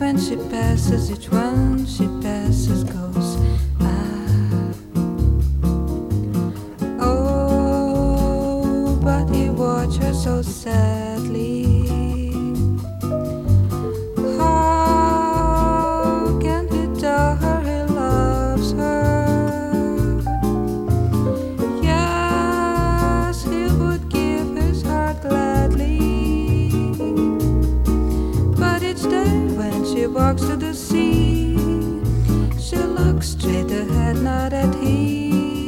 when she passes, each one she passes goes. Ah. Oh, but he watched her so sadly. How can he tell her he loves her? Yes, he would give his heart gladly. But each day when she walks to the sea, she looks straight ahead, not at him.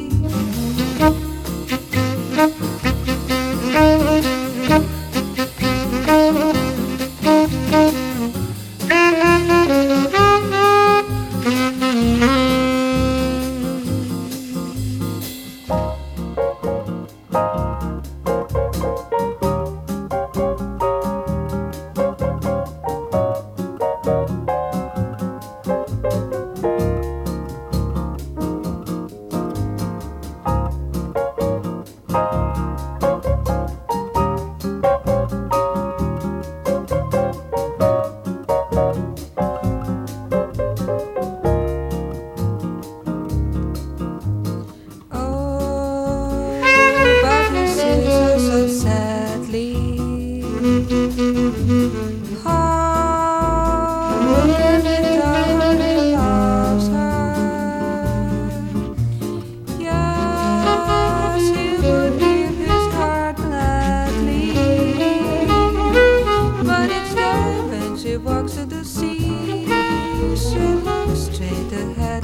How can he tell her he loves her? Yes, he would give his heart gladly. But each day when she walks to the sea, she looks straight ahead.